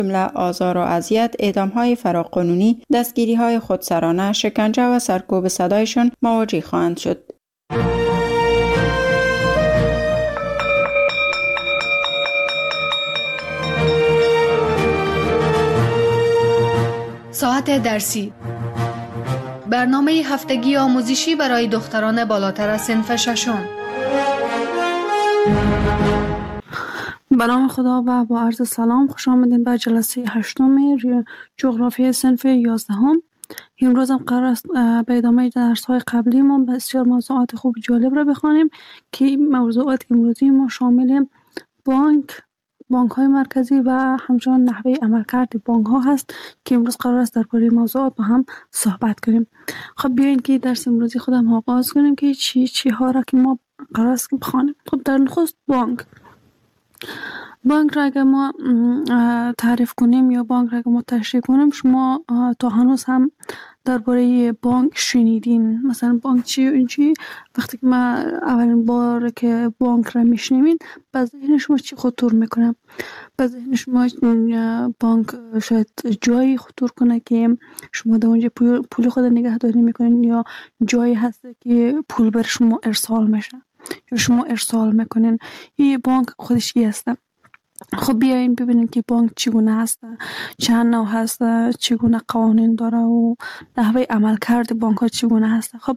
جمله آزار و اذیت، اعدام‌های فراقانونی، دستگیری‌های خودسرانه، شکنجه و سرکوب صدایشان مواجه خواهند شد. ساعت درسی، برنامه هفتگی آموزشی برای دختران بالاتر از صنف ششم. به نام خدا و با عرض سلام، خوش آمدین به جلسه 8 جغرافی صنف 11. امروز هم قرار است به ادامه درس های قبلی ما بسیار موضوعات خوب جالب را بخوانیم که موضوعات امروزی ما شامل بانک های مرکزی و همچنان نحوه عملکرد بانک ها هست که امروز قرار است درباره موضوعات با هم صحبت کنیم. خب بیاین که درس امروزی خودم آغاز کنیم که چی ها را که ما قرار است بخوانیم. خب در نخست بانک را اگر ما تعریف کنیم یا بانک را اگر ما تشریح کنیم، شما تا هنوز هم درباره بانک شنیدین. مثلا بانک چی؟ وقتی که ما اولین بار که بانک را میشنوین به ذهن شما چی خطور میکنه؟ به ذهن شما بانک شاید جایی خطور کنه که شما در اونجا پول خود نگهداری میکنین، یا جایی هست که پول بر شما ارسال میشه یا شما ارسال میکنین. این بانک خودش چی هست؟ خب بیاین ببینیم که بانک چگونه هست، چند نوع هست، چگونه قوانین داره و نحوه عملکرد بانک ها چگونه هست. خب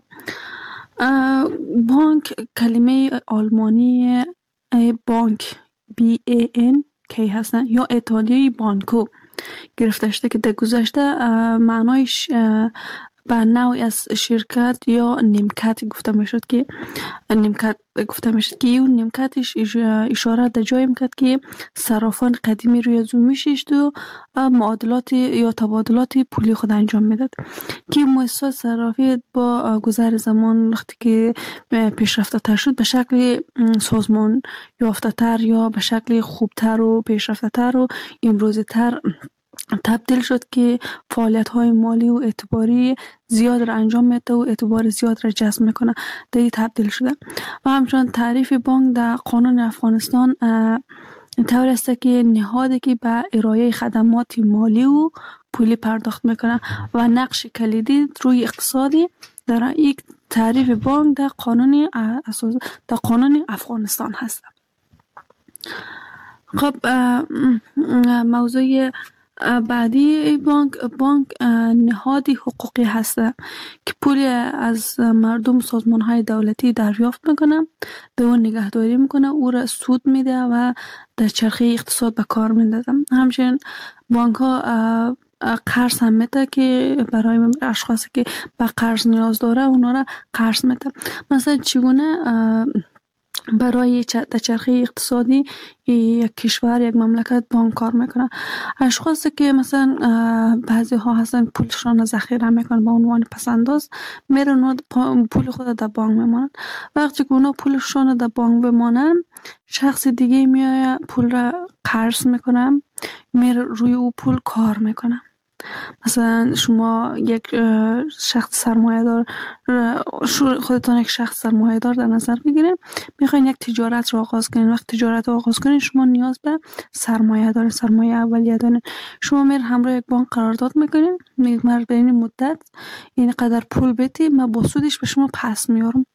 بانک کلمه آلمانی بانک BANK هستن یا ایتالیایی بانکو گرفته شده که در گذشته معنایش به نوعی از شرکت یا نیمکت گفته میشد که اون نیمکتش اشاره در جایی میکرد که صرافان قدیمی روی زو میششت و معادلات یا تبادلات پولی خود انجام میداد که مؤسسات صرافی با گذر زمان وقتی که پیشرفته تر شد به شکل سازمان یافته تر یا به شکل خوبتر و پیشرفته تر و امروزی تر تبدیل شد که فعالیت‌های مالی و اعتباری زیاد را انجام میده و اعتبار زیاد را جذب میکنه. در تبدیل شده و همچنان تعریف بانک در قانون افغانستان طور است که نهادی که به ارائه خدمات مالی و پولی پرداخت میکنه و نقش کلیدی روی اقتصادی در یک تعریف بانک در قانون افغانستان هست. خب موضوع بعدی بانک نهادی حقوقی هست که پولی از مردم سازمان‌های دولتی دریافت میکنه، به اون نگهداری میکنه، او را سود میده و در چرخه اقتصاد به کار میندازه. همچنین بانک ها قرض هم میده که برای اشخاصی که به قرض نیاز داره اونا را قرض میده. مثلا چگونه برای چرخه اقتصادی یک کشور، یک مملکت بانک کار میکنه؟ اشخاصی که مثلا بعضی ها هستن پولشان ذخیره میکنن به عنوان پسنداز، میرن پول خود در بانک میمونن. وقتی که اونا پولشان در بانک بمانن، شخص دیگه میاد پول را قرض میکنه، میره روی او پول کار میکنه. مثلا شما یک شخص سرمایه‌دار، خودتان یک شخص سرمایه‌دار در نظر بگیرید، میخواین یک تجارت رو آغاز کنین. وقت تجارت رو آغاز کنین شما نیاز به سرمایه دارین، سرمایه اولیه دارین. شما میرین همراه یک بانک قرارداد میکنین، میگید من به این مدت این قدر پول بدی، من با سودش به شما پس میارم.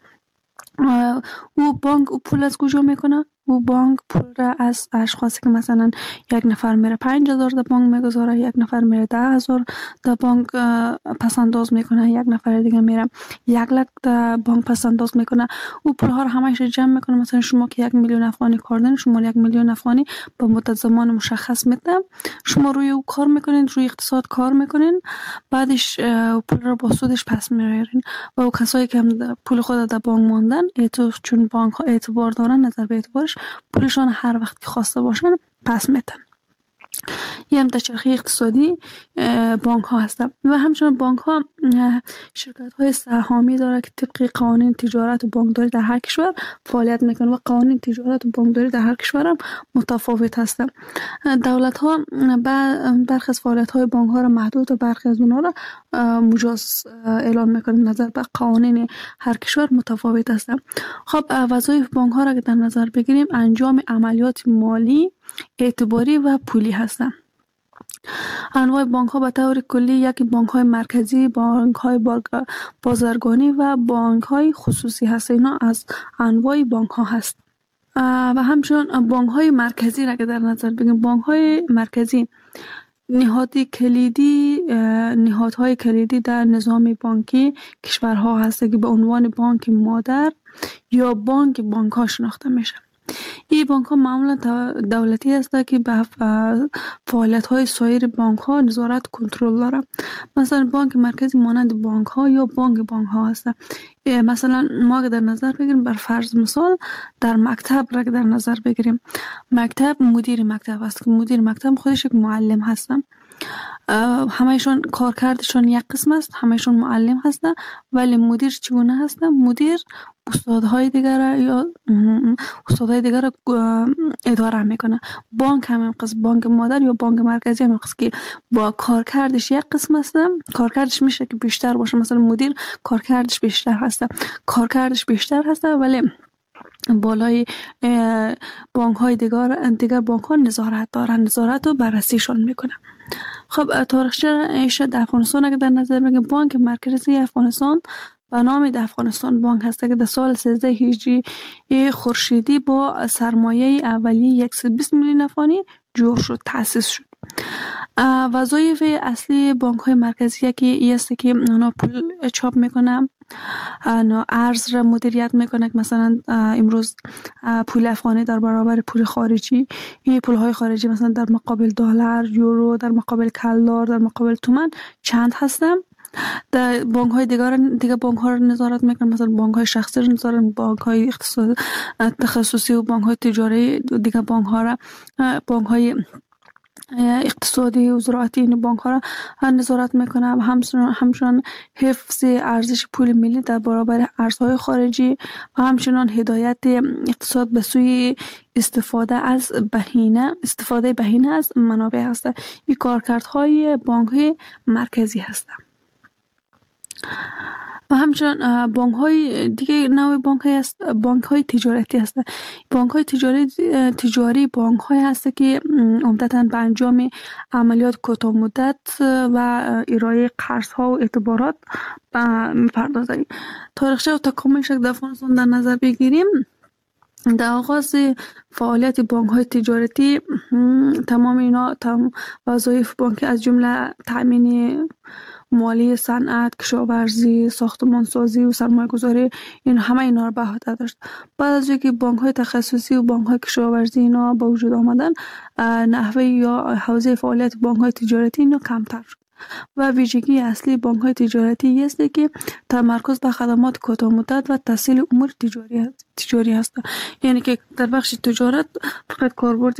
او بانک او پول از کجا میکنه؟ او بانک پول را از اشخاصی که مثلا یک نفر میره 5,000 در بانک میگذاره، یک نفر میره 10,000 در بانک پس انداز میکنه، یک نفر دیگه میره 100,000 در بانک پس انداز میکنه. او پول ها رو همش جمع میکنه. مثلا شما که 1,000,000 افغانی کار دارین، شما 1,000,000 افغانی با مدت زمان مشخص میده، شما روی او کار میکنین، روی اقتصاد کار میکنین، بعدش پول رو با سودش پس میارین و او کسایی که پول خود در بانک ماندن، چون بانک ها اعتبار دارن، نظر به اعتبارش پولشان هر وقت که خواسته باشن پس میدن. یه هم در چرخه اقتصادی بانک ها هستن و همچنان بانک ها شرکت های سهامی داره که طبق قوانین تجارت و بانکداری در هر کشور فعالیت میکنه و قوانین تجارت و بانکداری در هر کشور هم متفاوت هستن. دولت ها برخی از فعالیت های بانک ها را محدود و برخی از اونها را مجاز اعلام میکنه. نظر به قوانین هر کشور متفاوت هستن. خب وظایف بانک ها را که در نظر بگیریم، انجام عملیات مالی، اعتباری و پولی هستن. انواع بانک ها به طور کلی یکی بانک های مرکزی، بانک های بازرگانی و بانک های خصوصی هست. اینا از انواع بانک ها هست. و همچنین بانک های مرکزی را که در نظر بگیریم، بانک های مرکزی نهادهای کلیدی در نظام بانکی کشورها هست که به عنوان بانک مادر یا بانک ها شناخته میشه. این بانک ها معمولا دولتی هست که به فعالیت های سایر بانک ها نظارت کنترل داره. مثلا بانک مرکزی مانند بانک ها یا بانک ها هست. مثلا ما که در نظر بگیریم، بر فرض مثال در مکتب را که در نظر بگیریم، مکتب مدیر مکتب است که مدیر مکتب خودش یک معلم هستن. همهشون کارکردشون یک قسم است، همهشون معلم هستن، ولی مدیر چگونه هستن؟ مدیر استادهای دیگر یا استادهای دیگر اداره میکنه. بانک همین قسم، بانک مادر یا بانک مرکزی همین قسم که با کارکردش یک قسم است، کارکردش میشه که بیشتر باشه. مثلا مدیر کارکردش بیشتر هست ولی بالای بانک های دیگر بانک ها نظارت دارن، نظارت و بررسیشون میکنه. خب تاریخچه اشاره در افغانستان اگه در نظر بگیریم، بانک مرکزی افغانستان به نام افغانستان بانک هست که در سال 13 هجری خورشیدی با سرمایه اولیه 120 میلیون افغانی جور شد، تأسیس شد. وظایف اصلی بانک های مرکزی یکی است که اونا پول چاپ میکنن، ارز را مدیریت میکنه. مثلا امروز پول افغانی در برابر پول خارجی، این پول های خارجی مثلا در مقابل دلار، یورو، در مقابل کلدار، در مقابل تومان چند هستن. در بانک های دیگه بانک ها رو نظارت میکنن، مثلا بانک های شخصی رو نظارت، بانک های اقتصادی تخصصی و بانک های تجاری دیگه بانک ها را، بانک های اقتصادی و زراعتی این بانک ها را نظارت میکنه. و همچنان حفظ ارزش پول ملی در برابر ارزهای خارجی و همچنان هدایت اقتصاد به سوی استفاده بهینه از منابع هست. این کارکردهای بانک های مرکزی هستند. و همچنان بانک های دیگه نوع بانک های تجارتی هستند. بانک های تجاری بانک های هست که عمدتاً به انجام عملیات کوتاه مدت و ارائه قرض ها و اعتبارات میپردازند. تاریخچه و تکامل شکل در افغانستان در نظر بگیریم، در آغاز فعالیت بانک های تجارتی تمام اینا وظایف بانک از جمله تأمین مالی، صنعت، کشاورزی، ساختمانسازی و سرمایه‌گذاری، این همه اینا رو به عهده داشت. بعد از اینکه بانک های تخصصی و بانک های کشاورزی اینا به وجود آمدن، نحوه یا حوزه فعالیت بانک های تجارتی اینا کمتر شد. و ویژگی اصلی بانک های تجارتی است که تمرکز بر خدمات کوتاه مدت و تسهیل امور تجاری است. یعنی که در بخش تجارت فقط کاربرد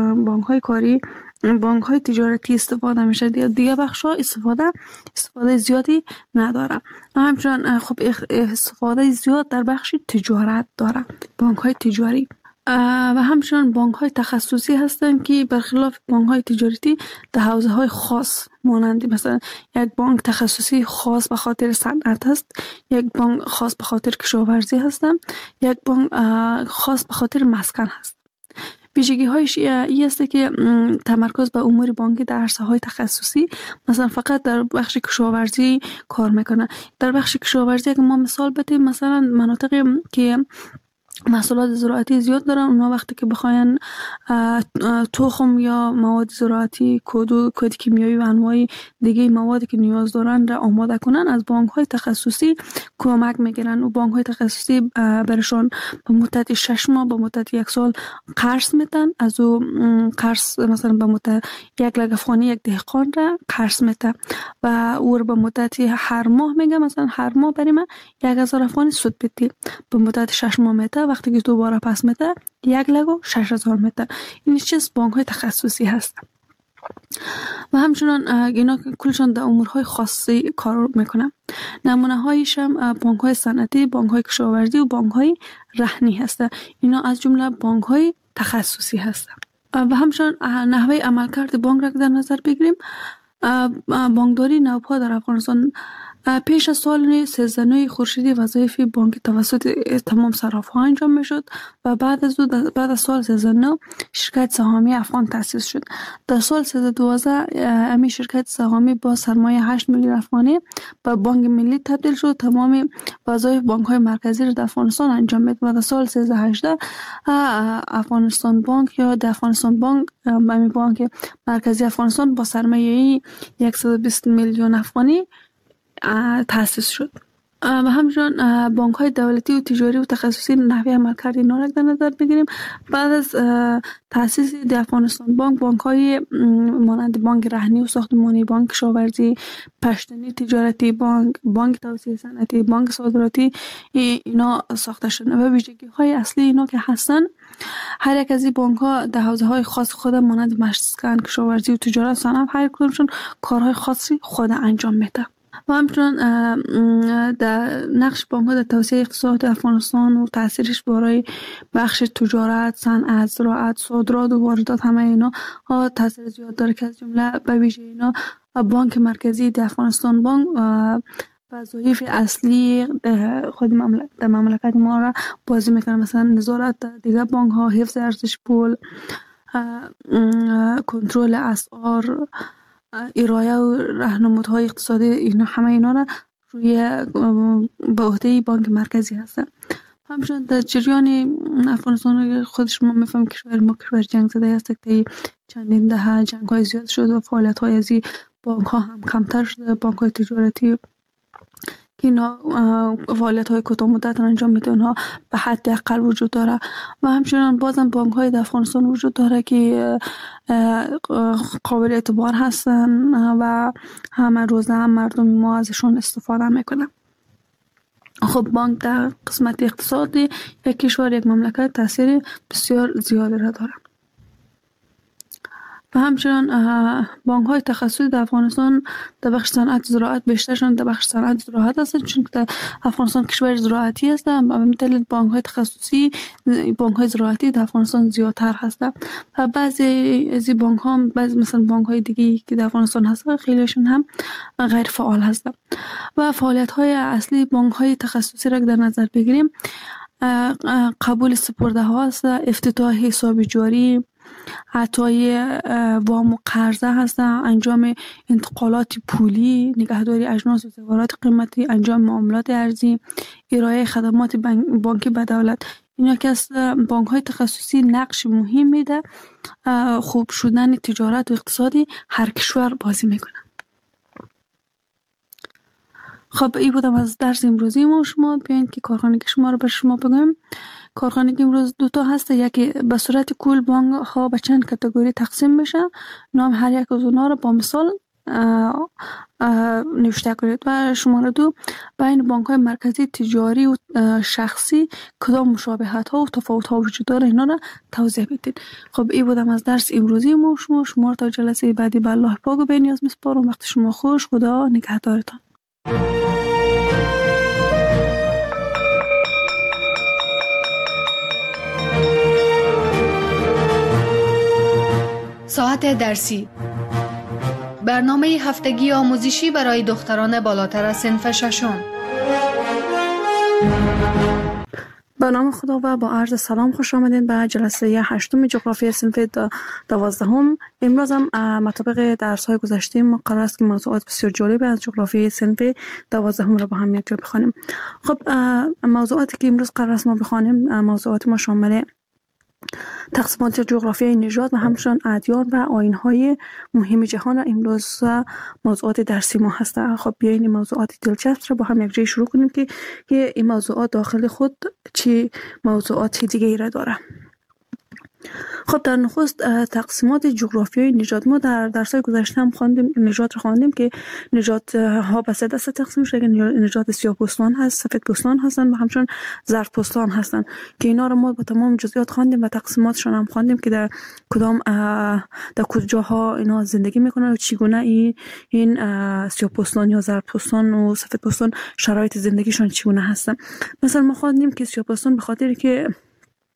بانک های تجارتی استفاده میشه، دیگه بخش ها استفاده زیادی نداره. همچنان خب استفاده زیاد در بخش تجارت داره بانک های تجاری. و همچنان بانک های تخصصی هستند که برخلاف بانک های تجارتی در حوزه های خاص، مانند مثلا یک بانک تخصصی خاص به خاطر صنعت است، یک بانک خاص به خاطر کشاورزی هستند، یک بانک خاص به خاطر مسکن هست. ویژگی هایش این است که تمرکز به امور بانکی در عرصه های تخصصی، مثلا فقط در بخش کشاورزی کار میکنه. در بخش کشاورزی اگه ما مثال بدیم، مثلا مناطقی که محصولات زراعتی زیاد دارن، اونا وقتی که بخواین تخم یا مواد زراعتی، کود کیمیایی و انواع دیگه موادی که نیاز دارن را آماده کنن، از بانک های تخصصی کمک میگیرن. و بانک های تخصصی برشون به مدت 6 ماه به مدت 1 سال قرض میدن. از او قرض مثلا به مدت 1 لک افغانی یک دهقان را قرض میده و او به مدت هر ماه میگه، مثلا هر ماه بریم 1000 افغانی سود بدی، به مدت 6 ماه میده. وقتی که دوباره پس میده 1,06,000 میده. این چیز بانک های تخصصی هست. و همچنان اینا کلشان در امورهای خاصی کار میکنن. نمونه هایش هم بانک های صنعتی، بانک های کشاورزی و بانک های رهنی هست. اینا از جمله بانک های تخصصی هست. و همچنان نحوه عملکرد بانک را در نظر بگیریم، بانکداری نوپا در افغانستان پیش از سال 13 خورشیدی وظایف بانک توسط تمام صراف‌ها انجام میشد و بعد از سال 13 شرکت سهامی افغان تأسیس شد. در سال 1312 امی شرکت سهامی با سرمایه 8 میلیون افغانی به بانک ملی تبدیل شد. تمام وظایف بانک‌های مرکزی را در افغانستان انجام میداد و در سال 1318 افغانستان بانک یا در افغانستان بانک بانک مرکزی افغانستان با سرمایه 120 میلیون افغانی تأسیس شد. و همچنان بانک های دولتی و تجاری و تخصصی نحوه عملکرد اینا را در نظر بگیریم. بعد از تأسیس افغانستان بانک های مانند بانک رهنی و ساختمانی، بانک کشاورزی، پشتنی تجارتی بانک توسعه صنعتی، بانک صادراتی اینا ساخته شدند و ویژگی های اصلی اینا که هستن هر یک از این بانک ها در حوزه های خاص خود مانند مسکن، کشاورزی و تجارت و صنعت هر کدومشون کارهای خاصی خود انجام میده. و همچنان در نقش بانک ها در توسعه اقتصاد افغانستان و تاثیرش برای بخش تجارت، صنعت، زراعت، صادرات و واردات همه اینا ها تاثیر زیاد داره که از جمله به ویژه اینا بانک مرکزی در افغانستان بانک وظایف اصلی خود در مملکت ما را بازی میکنه، مثلا نظارت دیگر بانک ها، حفظ ارزش پول، کنترل اسعار، ارائه و راهنمودهای اقتصادی اینا همه اینا را روی به عهده بانک مرکزی هستن. همچنین در جریان افغانستان خودش ما میفهمیم کشور ما کشور جنگ زده است که چندین دهه جنگ های زیاد شده و فعالیت های از این بانک ها هم کمتر شده. بانک های تجارتی که اینا فعالیت های کوتاه مدت انجام میده اونها به حد اقل وجود داره و همچنان بازم بانک های در افغانستان وجود داره که قابل اعتبار هستن و همه روزه هم مردم ما ازشون استفاده میکنن. خب بانک در قسمت اقتصادی یک کشور یک مملکت تاثیر بسیار زیادی را داره. و همچنان بانک های تخصصی در افغانستان در بخش صنعت زراعت بیشترشون در بخش صنعت زراعت هستند، چون در افغانستان کشور زراعتی است و به دلیل بانک های تخصصی بانک های زراعتی در افغانستان زیادتر هستند و بعضی از این بانک ها مثلا بانک های دیگه که در افغانستان هستند خیلیشون هم غیر فعال هستند. و فعالیت های اصلی بانک های تخصصی را در نظر بگیریم قبول سپرده ها است، افتتاح حساب جاری، عطای وام و قرضه هستن، انجام انتقالات پولی، نگهداری اجناس و زیورات قیمتی، انجام معاملات ارزی، ارائه خدمات بانکی به دولت. اینا که از بانک های تخصصی نقش مهم میده خوب شدن تجارت و اقتصادی هر کشور بازی میکنه. خب این بودم از درس امروزی ما. شما بیاین که کارخانگی شما رو بر شما بگم. کارخانگی امروز دوتا هست، یکی به صورت کل بانک ها به چند کاتگوری تقسیم میشه. نام هر یک از اونها رو با مثال نوشته کنید و شماره 2 بین بانک های مرکزی تجاری و شخصی کدام مشابهت ها و تفاوت ها وجود داره اینا رو توضیح بدید. خب این بودم از درس امروزی ما. شما تا جلسه بعدی به الله پاک و بنیاز میسپارم. وقت شما خوش. خدا نگهدارتان. ساعت درسی، برنامه هفتگی آموزشی برای دختران بالاتر از صنف ششم. به نام خدا و با عرض سلام خوش آمدین به جلسه 8 جغرافی صنف 12. امروز هم مطابق درس های گذشته ما قرار است که موضوعات بسیار جالب از جغرافی صنف 12 را با هم یک جا بخوانیم. خب موضوعاتی که امروز قرار است ما بخوانیم موضوعات ما شامل تقسیمات جغرافیای نژاد و همچنین ادیان و آیین‌های مهم جهان امروز موضوعات درسی ما هستند. خب بیاین این موضوعات دلچسب را با هم یک جای شروع کنیم که این موضوعات داخل خود چه موضوعات دیگه ای را داره. خب در نخست تقسیمات جغرافیایی نژاد ما در درس‌های گذشته هم خواندیم. نژاد رو خواندیم که نژاد ها به 3 دسته تقسیم میشه. نژاد سیاه‌پوستان هست، سفیدپوستان هستن و همچنین زردپوستان هستن که اینا رو ما با تمام جزئیات خواندیم و تقسیماتشون هم خواندیم که در کدام در کجاها اینا زندگی میکنن و چگونه این سیاه‌پوستان یا زردپوستان و سفیدپوستان شرایط زندگیشون چگونه هستن. مثلا ما خواندیم که سیاه‌پوستان به خاطر که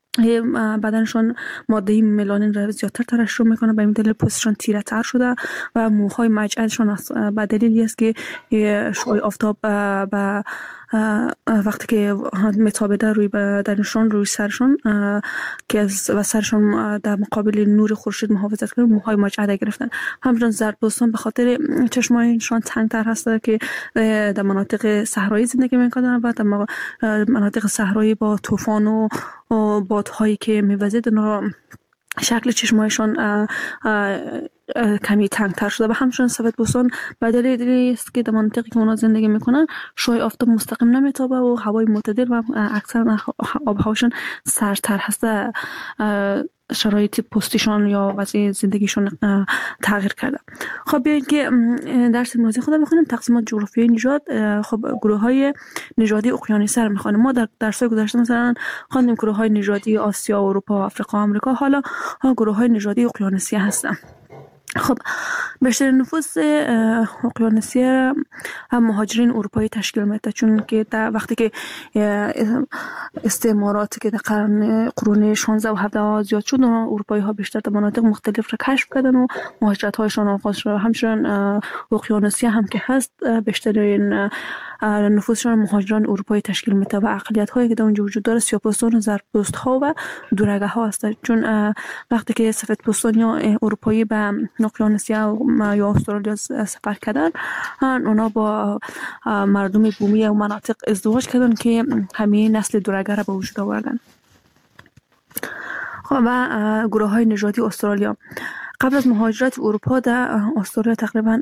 بدنشان ماده ملانین را زیادتر ترشح میکنه، به این دلیل پوستشان تیره تر شده و موهای مجعدشان به دلیلی است که شعاع آفتاب و وقتی که میتابیده روی بدنشان، روی سرشان که و سرشان در مقابل نور خورشید محافظت کنه، موهای مجعد گرفتن. همچنین زردپوستان به خاطر چشمایشان تنگتر هسته که در مناطق صحرایی زندگی میکنن و در مناطق صحرایی با طوفان و بادهایی که میوزید شکل چشمایشان کمی تنگتر شده. و همچنین سفیدپوستان به دلیلی است که در مناطقی که اونا زندگی میکنن شعاع آفتاب مستقیم نمیتابه و هوای معتدل و اکثر آب هواشون سردتر هسته، شرایط پوستیشان یا وضع زندگیشون تغییر کرده. خب بیاین که درس امروزی خود بخونیم، تقسیمات جغرافیایی نژاد. خب گروه های نژادی اقیانوسی رو میخوانیم. ما در درس‌های گذشته مثلا خواندیم گروه های نژادی آسیا، اروپا، آفریقا، آمریکا. حالا گروه های نژادی اقیانوسی هستن. خب بیشتر نفوس اقیانوسی هم مهاجرین اروپایی تشکیل میده، چون که وقتی که استعماراتی که در قرون 16 و 17 زیاد شد، اروپایی ها بیشتر در مناطق مختلف را کشف کردن و مهاجرت هایشان آغاز شد. همچنین اقیانوسی هم که هست بیشترین نفوسشان مهاجران اروپایی تشکیل میده و اقلیت هایی که در اونجا وجود داره سیاه‌پوستان و زردپوست ها و دورگه ها هستند. چون وقتی که سفیدپوستان یا اروپایی به اقیانوسیا یا استرالیا سفر کردن، اونا با مردم بومی و مناطق ازدواج کردن که همین نسل دورگه را به وجود آوردن. و گروه های نژادی استرالیا قبل از مهاجرت اروپا در استرالیا تقریبا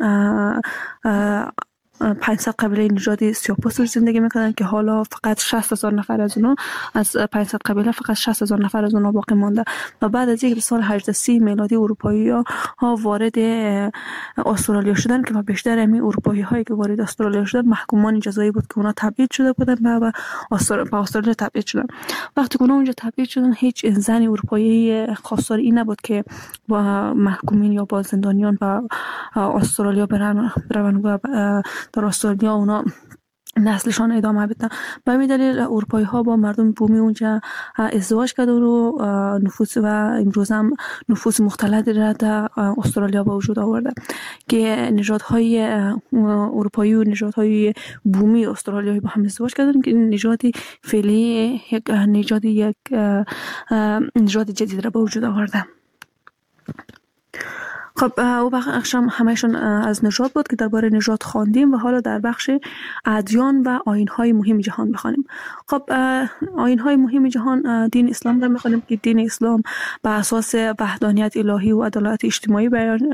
500 قبیله نژادی سیاه‌پوست زندگی میکنن که حالا فقط 60,000 نفر از اونا، از 500 قبیله فقط 60,000 نفر از اونا باقی مانده. و بعد از اینکه سال 1830 میلادی اروپایی ها وارد استرالیا شدن که بیشتر همین اروپایی هایی که وارد استرالیا شدن محکومان جزایی بود که اونا تبعید شده بودن و استرالیا تبعید شدن. وقتی که اونا اونجا تبعید شدن، هیچ زن اروپایی خواستار این نبود که با محکومین یا با زندانیان به استرالیا برن و در استرالیا اونا نسلشان ادامه بدن. به همین دلیل اروپایی ها با مردم بومی اونجا ازدواج کردن و نفوس و امروز هم نفوس مختلطی را در استرالیا به وجود آورده که نژادهای اروپایی و نژادهای بومی استرالیایی با هم ازدواج کردن که نژادی فعلی یک نژاد جدید را به وجود آورده. خب او بخش همهشون از نژاد بود که درباره نژاد خواندیم و حالا در بخش ادیان و آیین‌های مهم جهان بخوانیم. خب آیین‌های مهم جهان دین اسلام را می‌خوانیم که دین اسلام بر اساس وحدانیت الهی و عدالت اجتماعی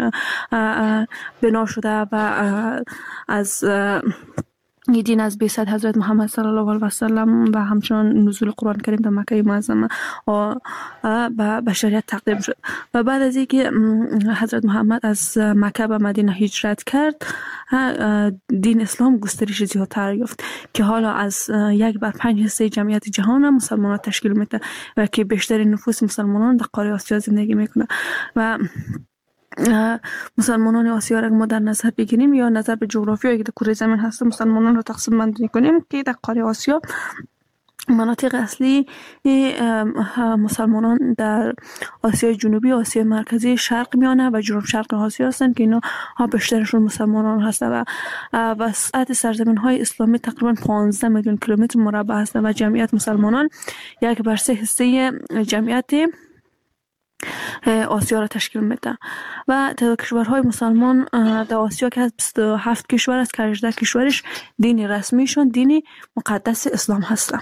بنا شده و از این دین از بعثت حضرت محمد صلی الله علیه و سلم و همچنین نزول قرآن کریم در مکه معظمه به بشریت تقدیم شد. و بعد از اینکه حضرت محمد از مکه به مدینه هجرت کرد، دین اسلام گسترش زیادتر یافت که حالا از 1/5 جمعیت جهان مسلمانان تشکیل میده و که بیشتر نفوس مسلمانان در قاره آسیا زندگی میکنه. و مسلمانان آسیا را ما در نظر بگیریم یا نظر به جغرافیایی که در کره زمین هست، مسلمانان را تقسیم بندی کنیم که در قاره آسیا مناطق اصلی مسلمانان در آسیای جنوبی، آسیای مرکزی، شرق میانه و جنوب شرق آسیا هستند که اینا بیشترشون مسلمانان هستند و وسعت سرزمین های اسلامی تقریبا 15 میلیون کیلومتر مربع هستند و جمعیت مسلمانان 1/3 جمعیت آسیا را تشکیل میده. و تعداد کشورهای مسلمان در آسیا که 27 کشور است که 18 کشورش دین رسمیشون دین مقدس اسلام هستن.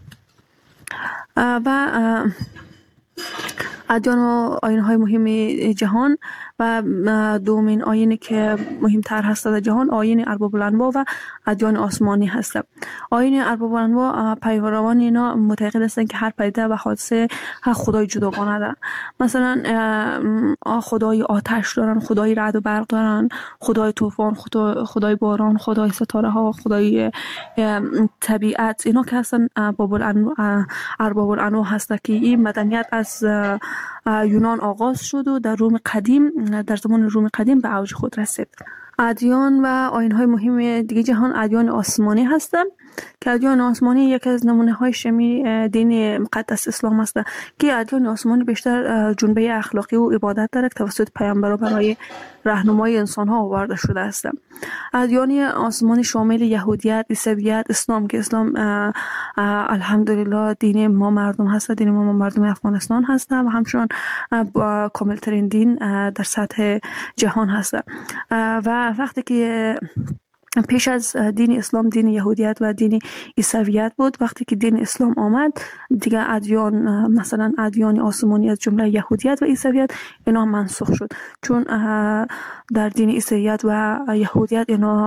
و ادیان و آیین‌های مهم جهان و دومین آیینی که مهمتر هست در جهان آیین ارباب الانواع و ادیان آسمانی هست. آیین ارباب الانواع پیروان اینا معتقد هستند که هر پدیده و حادثه خدای جداگانه دارن. مثلا خدای آتش دارن، خدای رعد و برق دارن، خدای طوفان، خدای باران، خدای ستاره ها، خدای طبیعت. اینا که هستن ارباب الانواع هست که این مدنیت از یونان آغاز شد و در روم قدیم، در زمان روم قدیم به اوج خود رسید. ادیان و آیین‌های مهم دیگه جهان ادیان آسمانی هستند که ادیان آسمانی یکی از نمونه‌های شمی دین مقدس اسلام است که ادیان آسمانی بیشتر جنبه اخلاقی و عبادت دارد توسط پیامبران برای راهنمایی انسان‌ها آورده شده است. ادیان آسمانی شامل یهودیت، عیسویت، اسلام که اسلام الحمدلله دین ما مردم هست، دین ما مردم افغانستان هست و همچنان کاملترین دین در سطح جهان هست. و وقتی که پیش از دین اسلام دین یهودیت و دین عیسویت بود، وقتی که دین اسلام آمد دیگه ادیان مثلا ادیان آسمانی از جمله یهودیت و عیسویت اینا منسوخ شد، چون در دین عیسویت و یهودیت اینا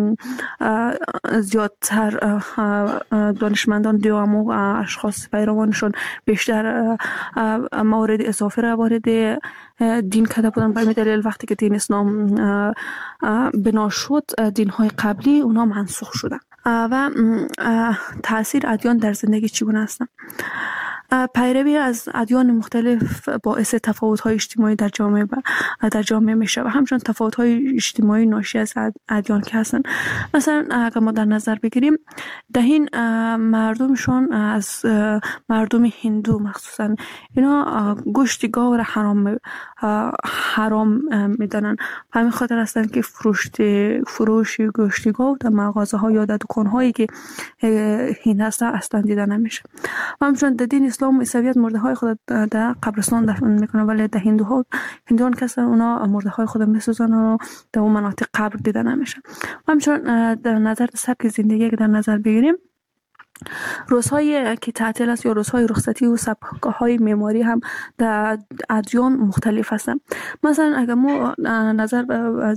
زیادتر دانشمندان دیوام و اشخاص پیروانشون بیشتر موارد اضافه را وارد دین کرده بودن. به همین دلیل وقتی که دین اسلام بنا شد دین های قبلی اونا منسوخ شدن. و تاثیر ادیان در زندگی چگونه هستن؟ پیروی از ادیان مختلف باعث تفاوت‌های اجتماعی در جامعه میشه و همچنین تفاوت‌های اجتماعی ناشی از ادیان که هستن. مثلا اگر ما در نظر بگیریم دهین مردمشون از مردم هندو مخصوصا اینا گوشت گاو را حرام میدانن. همین خاطر هستن که فروش گوشت گاو در مغازه‌ها یا در دکان‌هایی که هند هستن اصلا دیده نمیشه. همچنین در دین اسلام و عیسویت مرده های خود در قبرستان دفن میکنن، ولی در هندوان کسا اونا مرده های خود میسوزن و در اون مناطق قبر دیده نمیشه. همچنین در نظر سبک زندگی که در نظر بگیریم روزهایی که تعطیل است یا روزهای رخصتی و سبک‌های معماری هم در ادیان مختلف هستند. مثلا اگر ما نظر به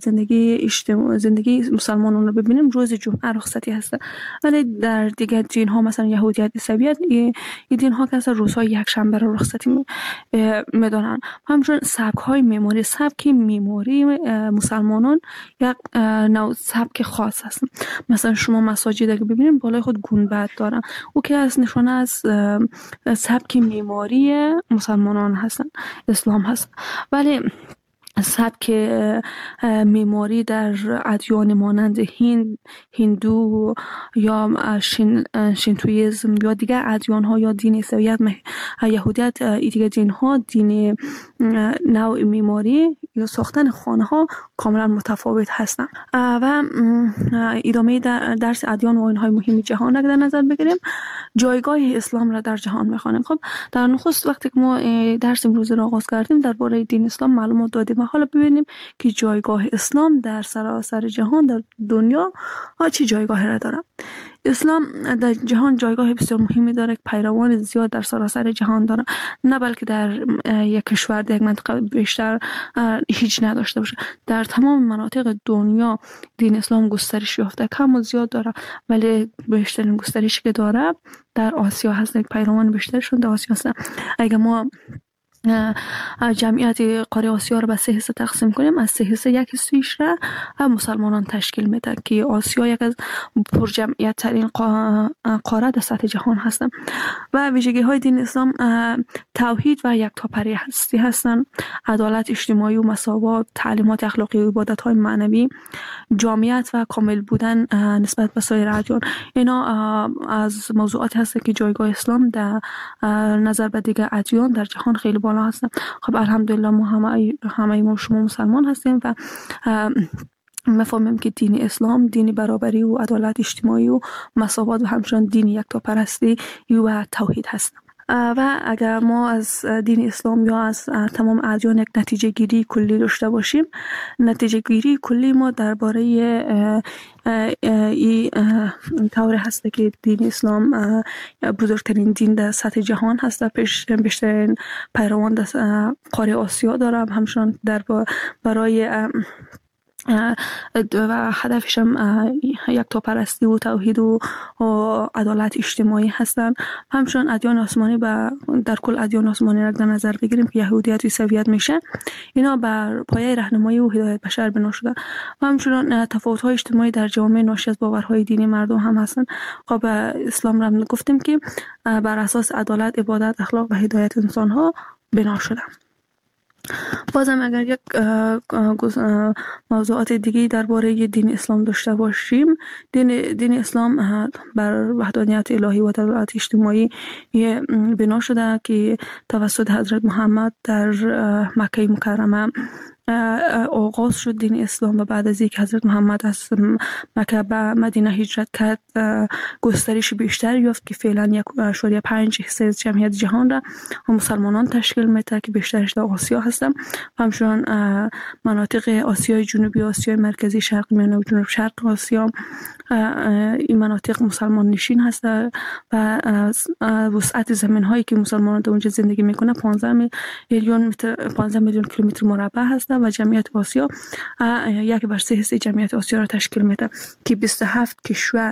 زندگی مسلمانان رو ببینیم روز جمعه رخصتی هست، ولی در دیگر دین ها مثلا یهودیت، عیسویت این دین ها که روزهای یک شنبه رو رخصتی میدونن. همچنین سبک‌های معماری مسلمانان یک نوع سبک خاص هست. مثلا شما مساجد اگر ببینیم بالای خود گنبد دارن، او که از نشانه از سبک معماری مسلمانان هستن، اسلام هست. ولی سبک معماری در ادیان مانند هندو یا شینتویسم یا دیگر ادیان ها یا دین عیسویت، یهودیت، دیگر دین ها دین نوع معماری یا ساختن خانه ها کاملا متفاوت هستند. و ادامه درس ادیان و آیین‌های مهم جهان را در نظر بگیریم جایگاه اسلام را در جهان می‌خوانیم. خب در نخست وقتی که ما درس امروز را آغاز کردیم درباره دین اسلام معلومات دادیم. حالا ببینیم که جایگاه اسلام در سراسر جهان در دنیا چه جایگاهی را داره. اسلام در جهان جایگاه بسیار مهمی داره که پیروان زیاد در سراسر جهان داره، نه بلکه در یک کشور در یک منطقه بیشتر هیچ نداشته باشه. در تمام مناطق دنیا دین اسلام گسترش یافته، کم و زیاد داره، ولی بیشترین گسترشی که داره در آسیا هست. پیروان بیشترشون در آسیا هستن. اگه ما جمعیت قاره آسیا رو به 3 حصه تقسیم کنیم، از 3 حصه 1 حصه‌اش را مسلمانان تشکیل میده که آسیا یک از پرجمعیت ترین قاره در سطح جهان هستند. و ویژگی های دین اسلام توحید و یکتاپرستی هستند، عدالت اجتماعی و مساوات، تعلیمات اخلاقی و عبادت های معنوی، جامعیت و کامل بودن نسبت به سایر ادیان. اینا از موضوعاتی هست که جایگاه اسلام در نظر به دیگر ادیان در جهان خیلی بالا هستن. خب الحمدلله ما همه ما شما مسلمان هستیم و مفهومیم که دین اسلام دین برابری و عدالت اجتماعی و مساوات و همچنین دین یکتاپرستی و توحید هست. و اگر ما از دین اسلام یا از تمام ادیان یک نتیجه گیری کلی داشته باشیم، نتیجه گیری کلی ما درباره این طور هست که دین اسلام بزرگترین دین در سطح جهان هست، بیشترین پیروان در قاره آسیا داره، همچنان برای و هدفش هم یکتاپرستی و توحید و عدالت اجتماعی هستند. همچنین ادیان آسمانی در کل ادیان آسمانی را در نظر بگیریم که یهودیت و عیسویت میشه، اینا بر پایه راهنمایی و هدایت بشر بنا شده. و همچنین تفاوت‌های اجتماعی در جامعه ناشی از باورهای دینی مردم هم هستند. خب اسلام را گفتیم که بر اساس عدالت، عبادت، اخلاق و هدایت انسان‌ها بنا شده. بازم اگر یک موضوعات دیگه درباره دین اسلام داشته باشیم، دین اسلام بر وحدانیت الهی و عدالت اجتماعی بنا شده که توسط حضرت محمد در مکه مکرمه آغاز شد دین اسلام و بعد از اینکه حضرت محمد از مکه به مدینه هجرت کرد گسترش بیشتر یافت که فعلا 1.5% از جمعیت جهان را مسلمانان تشکیل میده که بیشترش در آسیا هستند و همچنان مناطق آسیای جنوبی، آسیای مرکزی، شرق میانه و جنوب شرق آسیا این مناطق مسلمان نشین هست و وسعت زمین هایی که مسلمانان در اونجا زندگی میکنه 15 میلیون کیلومتر مربع هست و جمعیت آسیا 1/3 جمعیت آسیا را تشکیل میده که 27 کشور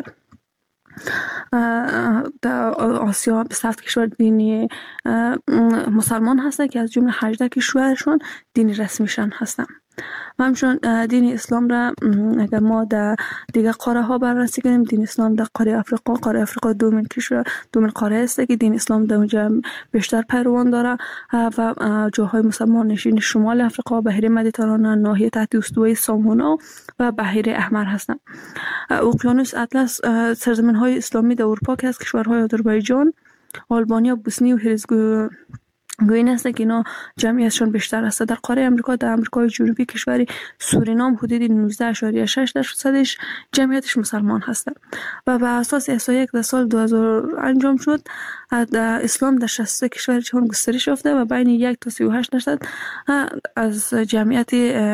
در آسیا 27 کشور دینی مسلمان هستند که از جمله 18 کشورشون دینی رسمیشان هستند. و همچنان دین اسلام را اگر ما در دیگه قاره ها بررسی کنیم، دین اسلام در قاره افریقا دومین قاره است که دین اسلام در اونجا بیشتر پیروان داره و جاهای مسلمان نشین شمال افریقا، بحیره مدیترانه، ناحیه تحت استوای سامونا و بحیره احمر هستند. اقیانوس اطلس سرزمین های اسلامی در اروپا که از کشورهای آذربایجان، آلبانیا، بوسنی و هرزگوین است که اینا جمعیتشون بیشتر است. در قاره امریکا، در امریکای جنوبی کشور سورینام حدود 19.6% جمعیتش مسلمان هست و به اساس احصایه‌ای که در سال 2000 انجام شد اسلام در 63 کشور جهان گسترش یافته و بین 1 تا 38% از جمعیت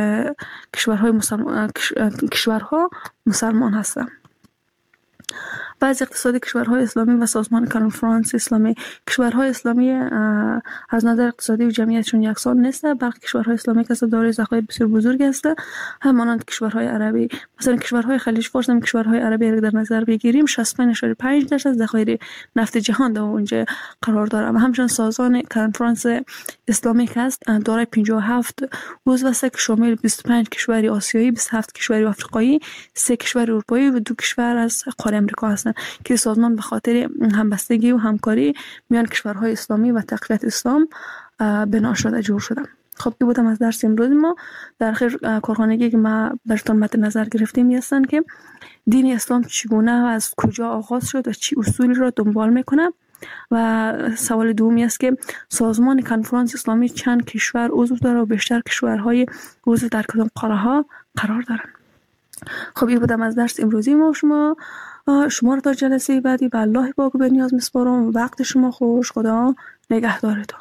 کشورها مسلمان هستند. بعضی اقتصادی کشورهای اسلامی و سازمان کنفرانس اسلامی کشورهای اسلامی از نظر اقتصادی و جمعیتشون یکسان نیست. برخی کشورهای اسلامی که دارای ذخایر بسیار بزرگ هستند، همانند کشورهای عربی. مثلا کشورهای خلیج فارس هم کشورهای عربی را در نظر بگیریم 65.5% ذخایر نفت جهان در اونجا قرار داره و همچنین سازمان کنفرانس اسلامی که است دارای 57 عضو است که شامل 25 کشور آسیایی، 27 کشور آفریقایی، 3 کشور اروپایی و 2 کشور از قاره امریکا هستند که سازمان به خاطر همبستگی و همکاری میان کشورهای اسلامی و تقویت اسلام بنا شده جور شده. خب این بودم از درس امروز ما. در آخر کارخانگی که ما براتون مد نظر گرفتیم هستند که دین اسلام چگونه و از کجا آغاز شد و چی اصولی را دنبال میکنه و سوال دومی است که سازمان کنفرانس اسلامی چند کشور عضو داره و بیشتر کشورهای عضو در کدام قاره ها قرار دارن. خب این بودم از درس امروزی ما. شما رو تا جلسه بعدی به الله پاک به نیاز میسپارم. وقت شما خوش. خدا نگهدارتون.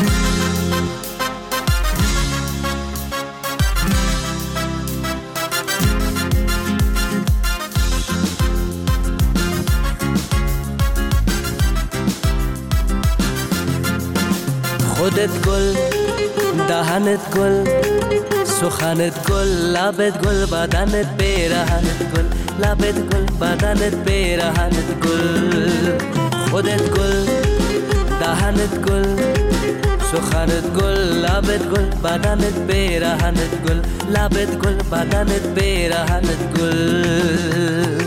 خودت گل، دهنت گل، سخنت گل، لبت گل، بدنت پیرهنت گل، لبت گل، بدنت پیرهنت گل. خودت گل، دهنت گل، سخنت گل، لبت گل، بدنت پیرهنت گل، لبت گل، بدنت پیرهنت گل.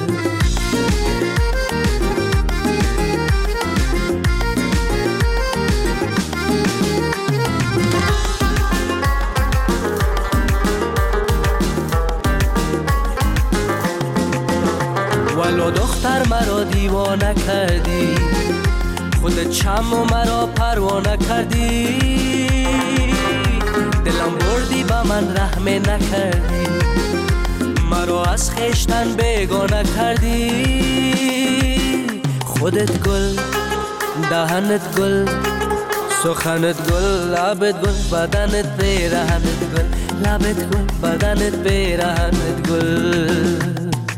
ولو دختر مرا دیوانه کردی، خودت چم و مرا پروانه کردی، دلم بردی به من رحم نکردی، مرا از خویشتن بیگانه کردی. خودت گل، دهنت گل، سخنت گل، لبت گل، بدنت پیرهنت گل، لبت گل، بدنت پیرهنت گل.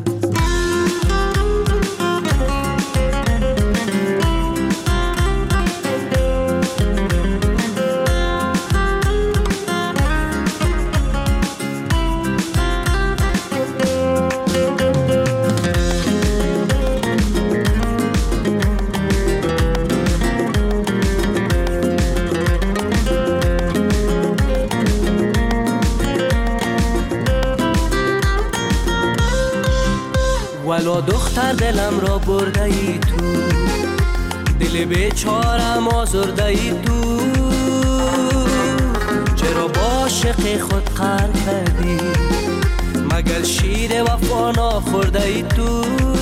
ولو دختر دلم را برده ای تو، دل بیچارم آزرده ای تو، چرا با عاشق خود قهر کردی؟ مگر شیر وفا نخورده ای تو؟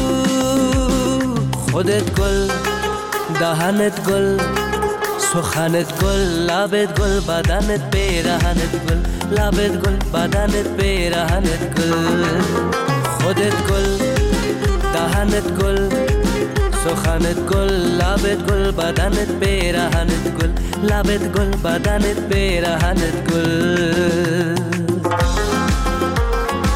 خودت گل، دهنت گل، سخنت گل، لبت گل، بدنت پیرهنت گل، لبت گل، بدنت پیرهنت گل. خودت گل، دهنت گل، سخنت گل، لبت گل، بدنت پیرهنت گل، لبت گل، بدنت پیرهنت گل.